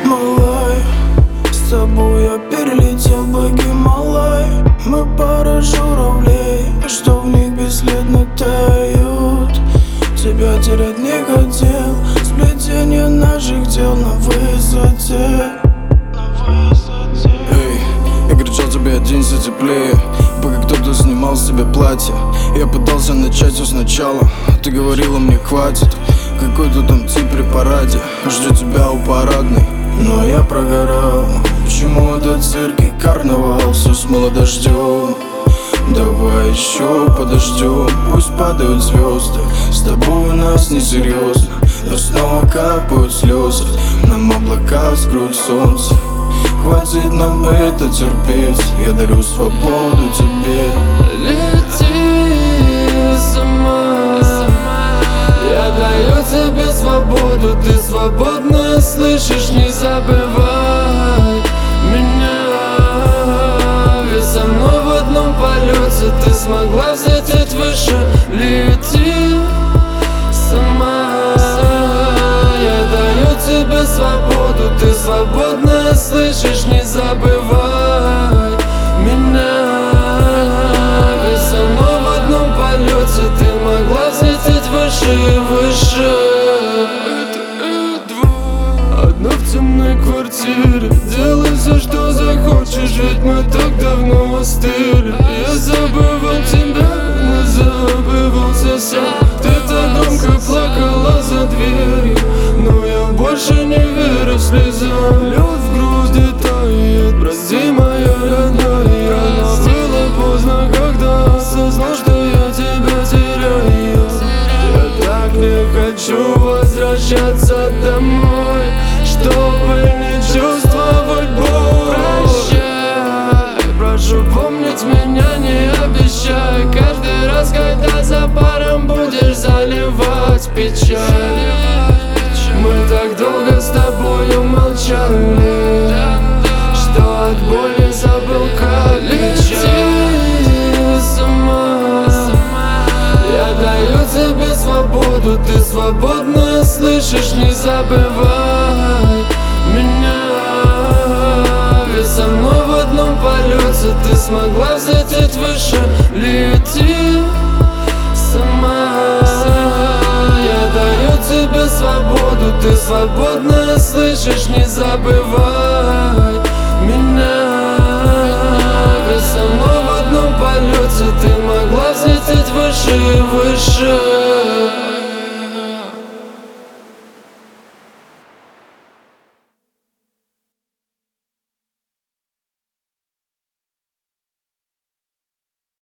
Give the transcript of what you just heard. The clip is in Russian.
Малай, с тобой я перелетел бы Гималай. Мы пара журавлей, что в них бесследно тают. Тебя терять не хотел, сплетение наших тел на высоте. Эй, я кричал тебе оденься теплее, пока кто-то снимал с себя платье. Я пытался начать все сначала, ты говорила мне хватит. Какой-то там тип при параде, ждет тебя у парадной. Но я прогорал, почему этот цирк и карнавал все смыло дождем? Давай еще подождем, пусть падают звезды. С тобой у нас несерьезно, но снова капают слезы. Нам облака скроют солнце, хватит нам это терпеть. Я дарю свободу тебе. Лети сама, я даю тебе свободу. Ты свободна, слышишь, не забывай меня. Ведь со мной в одном полете ты смогла взлететь выше. Лети сама, я даю тебе свободу. Ты свободна, слышишь, не забывай меня. Ведь со мной в одном полете ты могла взлететь выше и выше. Одна в темной квартире, делай все, что захочешь, ведь мы так давно остыли. Я забывал тебя, но забывался сам. Ты так громко плакала за дверью, но я больше не верю слезам. Лед в груди тает, прости, моя родная. Но было поздно, когда осознал, что я тебя теряю. Я так не хочу возвращаться домой, чтобы не чувствовать боль. Прощай, прошу помнить меня, не обещай. Каждый раз, когда за паром будешь заливать печаль. Мы так долго с тобою молчали, что от боли забыл, как лечить. Сама, я даю тебе свободу. Ты свободна, слышишь, не забывай меня. Ведь со мной в одном полете ты смогла взлететь выше. Лети сама, я даю тебе свободу. Ты свободна, слышишь, не забывай меня. Ведь со мной в одном полете ты могла взлететь выше и выше.